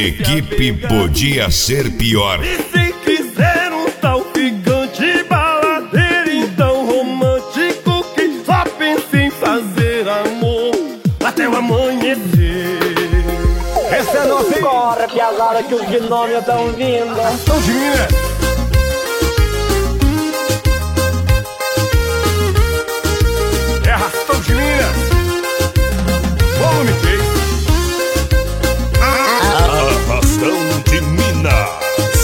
Equipe podia ser pior. E se quiser um tal ficante baladeiro, então romântico, que só pensa em fazer amor até o amanhecer. Esse é nosso. Corre, piazada, que os gnômios estão vindo. São de Minas. É Arrastão de Minas. Volume 3. Arrastão de Minas.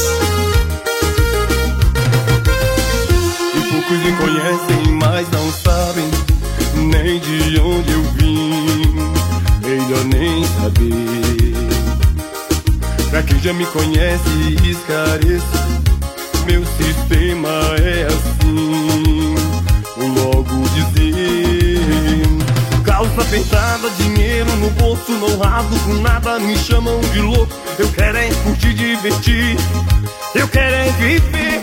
E poucos me conhecem, mas não sabem nem de onde eu vim. Melhor nem saber. Pra quem já me conhece, esclareço, meu sistema é assim. Vou logo dizer: calça apertada, dinheiro no bolso, não rasgo com nada, me chamam de louco. Eu quero é curtir, divertir, eu quero é viver.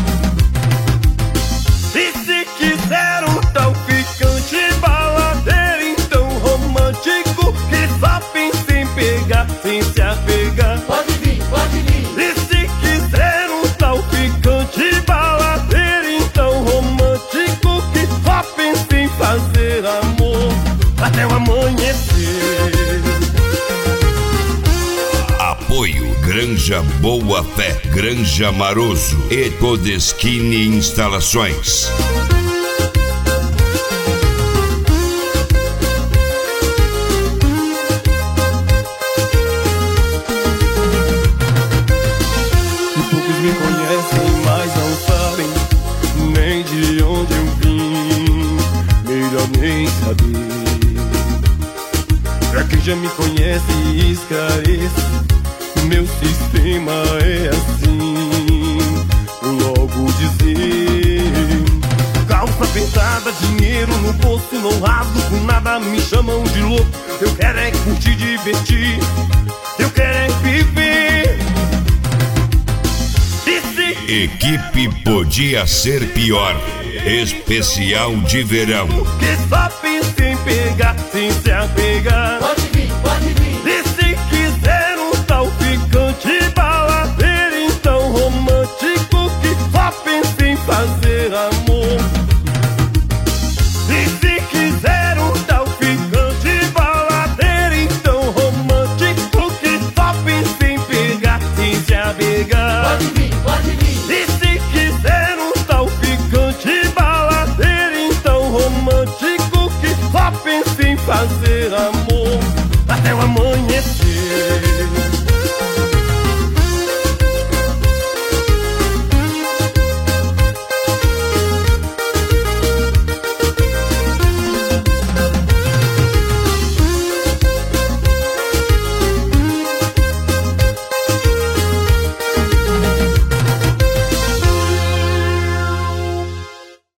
E se quiser um tal ficante baladeiro, então romântico, que só pensa em pegar sem se apegar. Pode vir, pode vir. E se quiser um tal ficante baladeiro, então romântico, que só pensa em fazer amor até o amanhecer. Apoio Granja Boa Fé, Granja Maroso e Todeschini Instalações. Me conhecem, mas não sabem nem de onde eu vim. Melhor nem saber. Pra quem já me conhece, esclareço, meu sistema é assim. Vou logo dizer: calça apertada, dinheiro no bolso, não rasgo com nada, me chamam de louco. Eu quero é curtir, divertir, eu quero é viver. Equipe podia ser pior. Especial de verão. Que só pensa em pegar sem se apegar. Pode vir, pode vir. E se quiser um tal ficante baladeiro, então romântico, que só pensa em fazer amor. E se quiser um tal ficante baladeiro, então romântico, que só pensa em pegar sem se apegar. Pode vir, pode vir. E se quiser um tal ficante baladeiro, então romântico, que só pensa em fazer amor até o amanhecer.